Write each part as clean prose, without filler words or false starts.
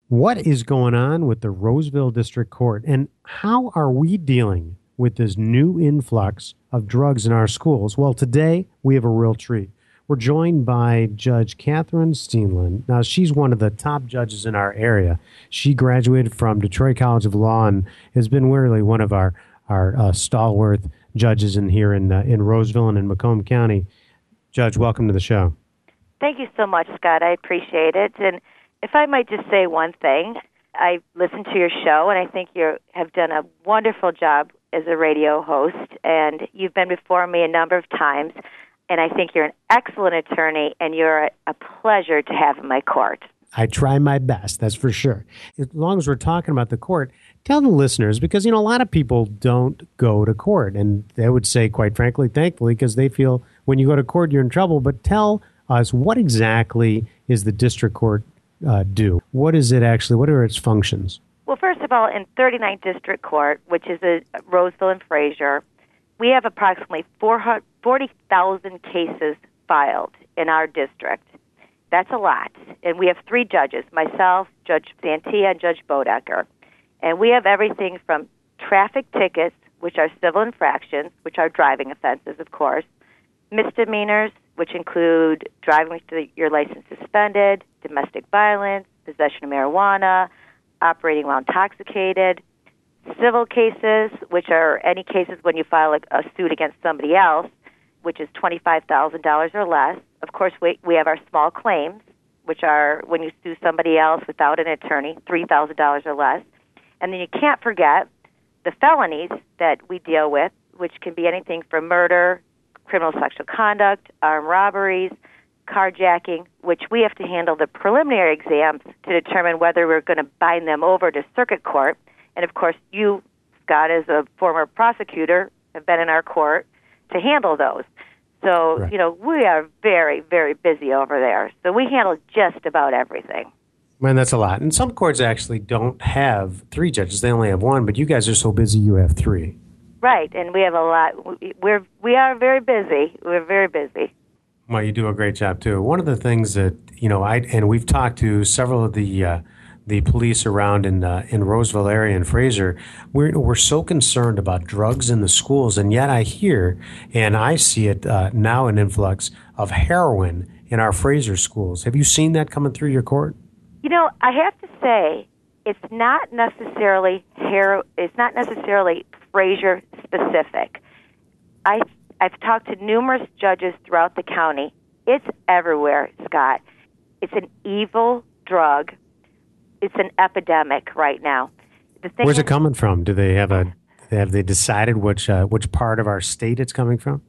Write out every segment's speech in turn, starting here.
What is going on with the Roseville District Court, and how are we dealing with this new influx of drugs in our schools? Well, today we have a real treat. We're joined by Judge Catherine Steenland. Now, she's one of the top judges in our area. She graduated from Detroit College of Law and has been really one of our stalwart judges in Roseville and in Macomb County. Judge, welcome to the show. Thank you so much, Scott. I appreciate it. And if I might just say one thing, I listened to your show, and I think you have done a wonderful job as a radio host, and you've been before me a number of times, and I think you're an excellent attorney, and you're a pleasure to have in my court. I try my best, that's for sure. As long as we're talking about the court, tell the listeners, because, a lot of people don't go to court, and they would say, quite frankly, thankfully, because they feel when you go to court, you're in trouble. But tell us, what exactly is the district court do? What is it actually? What are its functions? Well, first of all, in 39th District Court, which is Roseville and Fraser, we have approximately 40,000 cases filed in our district. That's a lot. And we have three judges, myself, Judge Santia, and Judge Bodecker. And we have everything from traffic tickets, which are civil infractions, which are driving offenses, of course, misdemeanors, which include driving with your license suspended, domestic violence, possession of marijuana, operating while intoxicated, civil cases, which are any cases when you file a suit against somebody else, which is $25,000 or less. Of course, we have our small claims, which are when you sue somebody else without an attorney, $3,000 or less. And then you can't forget the felonies that we deal with, which can be anything from murder, criminal sexual conduct, armed robberies, carjacking, which we have to handle the preliminary exams to determine whether we're going to bind them over to circuit court. And, of course, you, Scott, as a former prosecutor, have been in our court to handle those. So, Right. We are very, very busy over there. So we handle just about everything. Man, that's a lot. And some courts actually don't have three judges. They only have one, but you guys are so busy you have three. Right, and we have a lot. We are very busy. We're very busy. Well, you do a great job too. One of the things that and we've talked to several of the police around in Roseville area and Fraser. We're so concerned about drugs in the schools, and yet I hear and I see it now an influx of heroin in our Fraser schools. Have you seen that coming through your court? I have to say, it's not necessarily Fraser specific. I've talked to numerous judges throughout the county. It's everywhere, Scott. It's an evil drug. It's an epidemic right now. Where's it coming from? Do they have have they decided which part of our state it's coming from?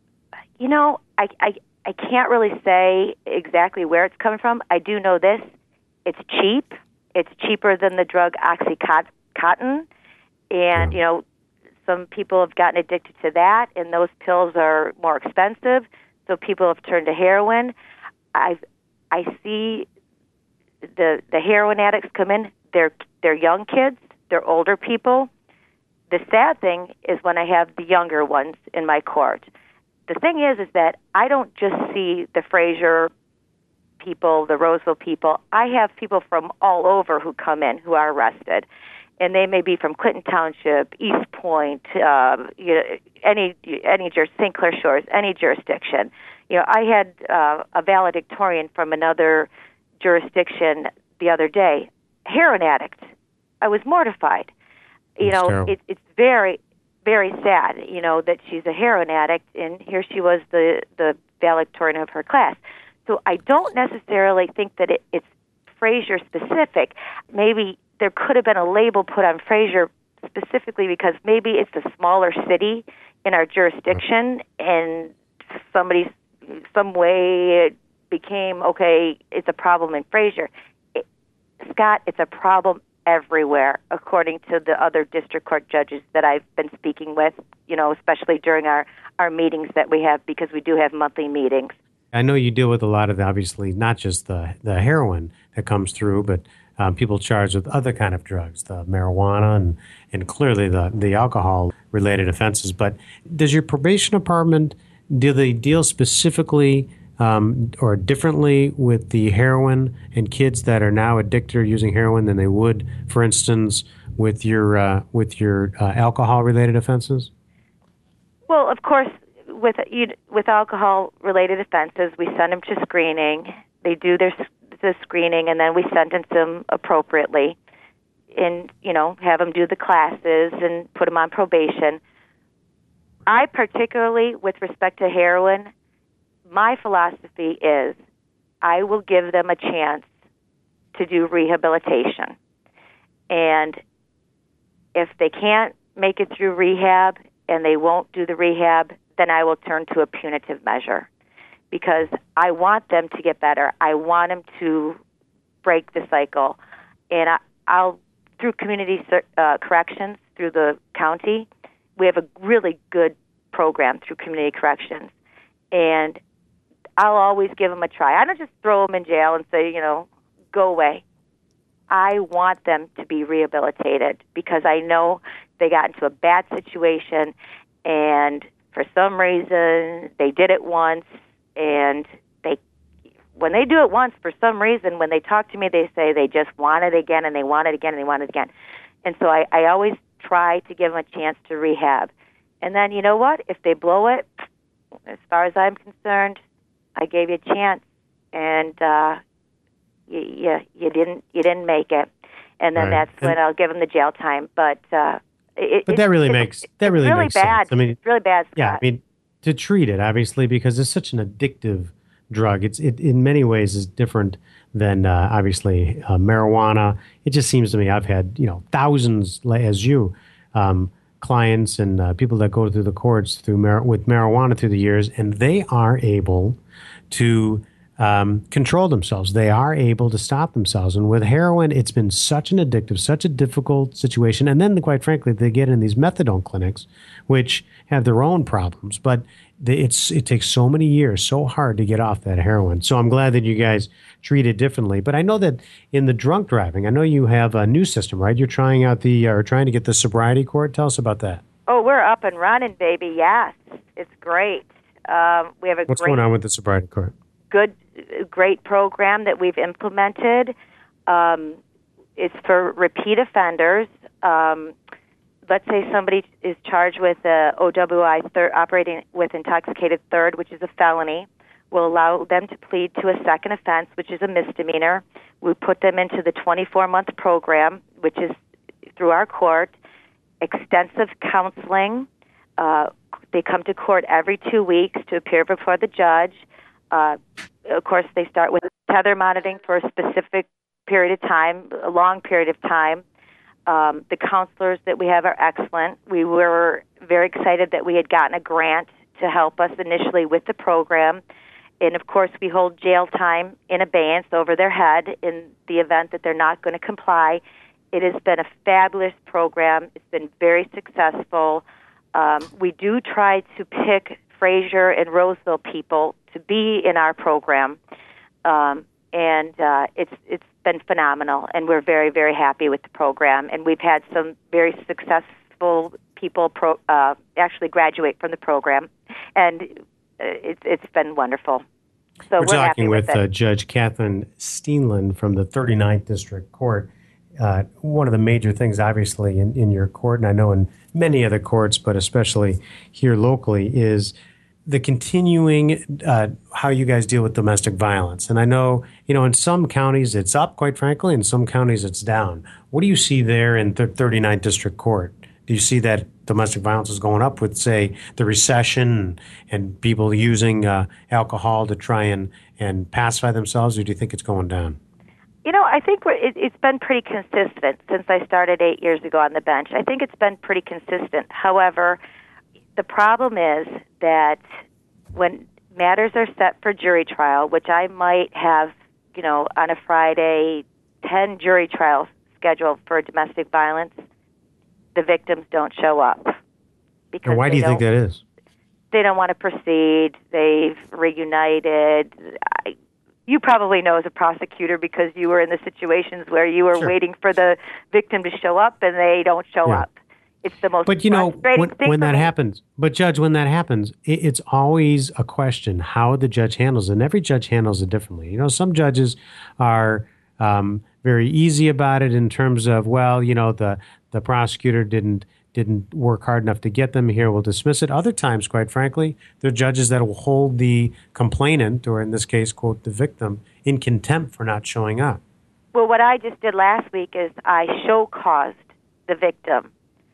I can't really say exactly where it's coming from. I do know this. It's cheap. It's cheaper than the drug Oxycontin. And, some people have gotten addicted to that, and those pills are more expensive, so people have turned to heroin. I see the heroin addicts come in. They're young kids. They're older people. The sad thing is when I have the younger ones in my court. The thing is that I don't just see the Fraser people, the Roseville people. I have people from all over who come in who are arrested. And they may be from Clinton Township, East Point, any St. Clair Shores, any jurisdiction. I had a valedictorian from another jurisdiction the other day, heroin addict. I was mortified. It's very, very sad, that she's a heroin addict, and here she was the valedictorian of her class. So I don't necessarily think that it's Fraser specific. Maybe there could have been a label put on Fraser specifically because maybe it's a smaller city in our jurisdiction, and some way it became, okay, it's a problem in Fraser. Scott, it's a problem everywhere, according to the other district court judges that I've been speaking with, especially during our meetings that we have, because we do have monthly meetings. I know you deal with a lot of, obviously, not just the heroin that comes through, but people charged with other kind of drugs, the marijuana and clearly the alcohol-related offenses. But does your probation department, do they deal specifically or differently with the heroin and kids that are now addicted or using heroin than they would, for instance, with your alcohol-related offenses? Well, of course, with alcohol-related offenses, we send them to screening. They do the screening, and then we sentence them appropriately, and have them do the classes and put them on probation. I particularly, with respect to heroin, my philosophy is I will give them a chance to do rehabilitation, and if they can't make it through rehab and they won't do the rehab, then I will turn to a punitive measure, because I want them to get better. I want them to break the cycle. And I'll through community corrections, through the county, we have a really good program through community corrections. And I'll always give them a try. I don't just throw them in jail and say, go away. I want them to be rehabilitated, because I know they got into a bad situation, and for some reason they did it once, and when they do it once, for some reason, when they talk to me, they say they just want it again, and they want it again, and they want it again. And so I always try to give them a chance to rehab. And then, you know what? If they blow it, as far as I'm concerned, I gave you a chance, and you didn't make it, and then Right. that's when I'll give them the jail time. But But that really makes it's really makes bad. sense. I mean, It's really bad, Scott. yeah, I mean, to treat it, obviously, because it's such an addictive drug. It in many ways is different than obviously marijuana. It just seems to me, I've had thousands, as you, clients and people that go through the courts with marijuana through the years, and they are able to control themselves. They are able to stop themselves. And with heroin, it's been such an addictive, such a difficult situation. And then, quite frankly, they get in these methadone clinics, which have their own problems. But it takes so many years, so hard to get off that heroin. So I'm glad that you guys treat it differently. But I know that in the drunk driving, I know you have a new system, right? You're trying out or trying to get the sobriety court. Tell us about that. Oh, we're up and running, baby. Yes, it's great. We have What's going on with the sobriety court? Great program that we've implemented. It's for repeat offenders. Let's say somebody is charged with a OWI, operating with intoxicated third, which is a felony. We'll allow them to plead to a second offense, which is a misdemeanor. We put them into the 24-month program, which is through our court. Extensive counseling. They come to court every 2 weeks to appear before the judge. Of course, they start with tether monitoring for a specific period of time, a long period of time. The counselors that we have are excellent. We were very excited that we had gotten a grant to help us initially with the program. And, of course, we hold jail time in abeyance over their head in the event that they're not going to comply. It has been a fabulous program. It's been very successful. We do try to pick Fraser and Roseville people to be in our program, and it's been phenomenal, and we're very, very happy with the program. And we've had some very successful people actually graduate from the program, and it's been wonderful. So we're talking happy with Judge Catherine Steenland from the 39th District Court. One of the major things, obviously, in your court, and I know in many other courts, but especially here locally, is the continuing how you guys deal with domestic violence. And I know, in some counties it's up, quite frankly, in some counties it's down. What do you see there in the 39th District Court? Do you see that domestic violence is going up with, say, the recession and people using alcohol to try and pacify themselves, or do you think it's going down? I think it's been pretty consistent since I started 8 years ago on the bench. I think it's been pretty consistent. However, the problem is that when matters are set for jury trial, which I might have, on a Friday, 10 jury trials scheduled for domestic violence, the victims don't show up. And why do you think that is? They don't want to proceed. They've reunited. You probably know as a prosecutor, because you were in the situations where you were Sure. waiting for the victim to show up and they don't show up. It's the most But you know, frustrating thing when for that me. happens, but Judge, when that happens, it's always a question how the judge handles it. And every judge handles it differently. You know, some judges are very easy about it in terms of, well, you know, the prosecutor didn't work hard enough to get them here. We'll dismiss it. Other times, quite frankly, there are judges that will hold the complainant, or in this case, quote, the victim, in contempt for not showing up. Well, what I just did last week is I show caused the victim,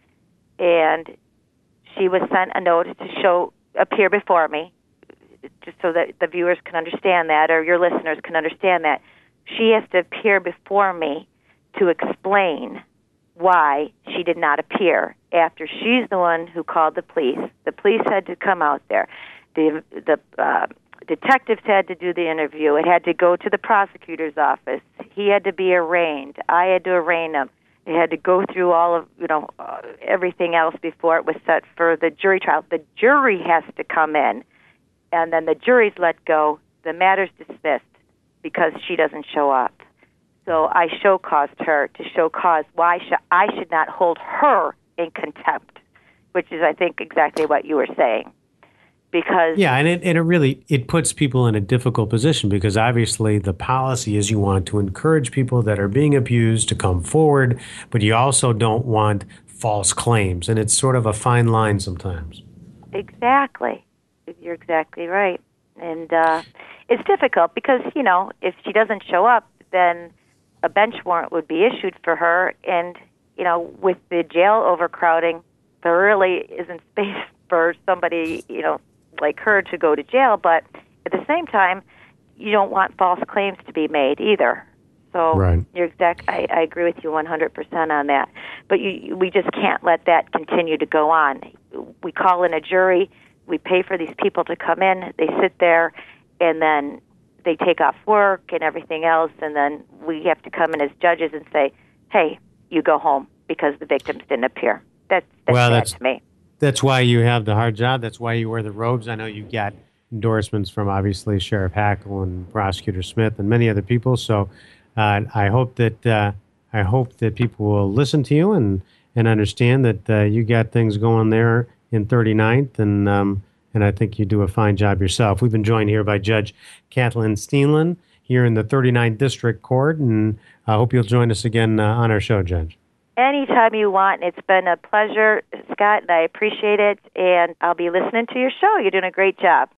and she was sent a notice to appear before me, just so that the viewers can understand that, or your listeners can understand that. She has to appear before me to explain why she did not appear after she's the one who called the police. The police had to come out there. The detectives had to do the interview. It had to go to the prosecutor's office. He had to be arraigned. I had to arraign him. They had to go through all of, everything else before it was set for the jury trial. The jury has to come in, and then the jury's let go. The matter's dismissed because she doesn't show up. So I show caused her to show cause why I should not hold her in contempt, which is, I think, exactly what you were saying. Because yeah, and it really puts people in a difficult position because obviously the policy is you want to encourage people that are being abused to come forward, but you also don't want false claims, and it's sort of a fine line sometimes. Exactly. You're exactly right. And it's difficult because, if she doesn't show up, then a bench warrant would be issued for her. And, with the jail overcrowding, there really isn't space for somebody, like her to go to jail. But at the same time, you don't want false claims to be made either. So right. You're exact. I agree with you 100% on that. But we just can't let that continue to go on. We call in a jury. We pay for these people to come in. They sit there, and then they take off work and everything else, and then we have to come in as judges and say, hey, you go home because the victims didn't appear. That's sad to me. That's why you have the hard job. That's why you wear the robes. I know you got endorsements from obviously Sheriff Hackle and Prosecutor Smith and many other people. So I hope that people will listen to you and understand that you got things going there in 39th, and I think you do a fine job yourself. We've been joined here by Judge Kathleen Steenland here in the 39th District Court, and I hope you'll join us again on our show, Judge. Anytime you want. It's been a pleasure, Scott, and I appreciate it, and I'll be listening to your show. You're doing a great job.